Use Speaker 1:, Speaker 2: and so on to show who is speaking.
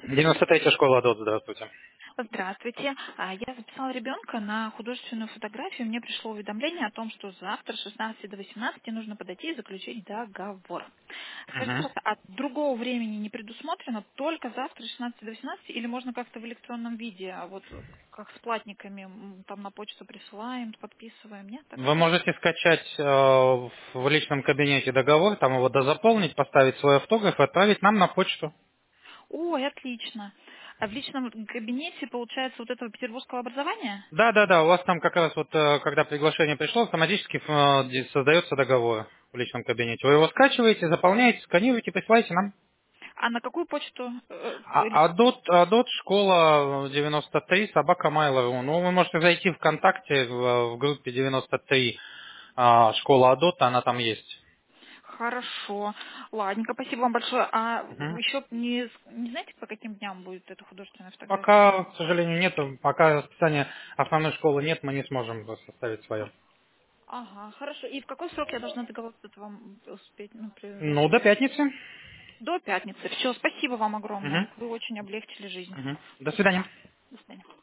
Speaker 1: 93-я школа ДОТ, здравствуйте.
Speaker 2: Здравствуйте. Я записала ребенка на художественную фотографию. Мне пришло уведомление о том, что завтра с 16 до 18 нужно подойти и заключить договор. Скажите,
Speaker 1: Мгм.
Speaker 2: пожалуйста, от другого времени не предусмотрено, только завтра с 16 до 18 или можно как-то в электронном виде, а вот как с платниками, там на почту присылаем, подписываем, нет
Speaker 1: Вы
Speaker 2: такого?
Speaker 1: можете скачать в личном кабинете договор, там его дозаполнить, поставить свой автограф и отправить нам на почту.
Speaker 2: Ой, отлично. А в личном кабинете, получается, вот этого петербургского образования?
Speaker 1: Да, у вас там как раз вот, когда приглашение пришло, автоматически создается договор в личном кабинете. Вы его скачиваете, заполняете, сканируете, присылаете нам.
Speaker 2: А на какую почту?
Speaker 1: А ДОТ школа 93 собака Mail.ru. Ну, вы можете зайти ВКонтакте в группе 93 школа АДОТ, она там есть.
Speaker 2: Хорошо. Ладненько, спасибо вам большое. А
Speaker 1: Мгм.
Speaker 2: еще не знаете, по каким дням будет эта художественная фотография?
Speaker 1: Пока, к сожалению, нету, пока расписания основной школы нет, мы не сможем составить свое.
Speaker 2: Ага, хорошо. И в какой срок я должна договор этот вам успеть
Speaker 1: Ну, до
Speaker 2: предоставить?
Speaker 1: пятницы.
Speaker 2: До пятницы. Все, спасибо вам огромное.
Speaker 1: Мгм.
Speaker 2: Вы очень облегчили жизнь.
Speaker 1: Мгм. До свидания.
Speaker 2: До свидания.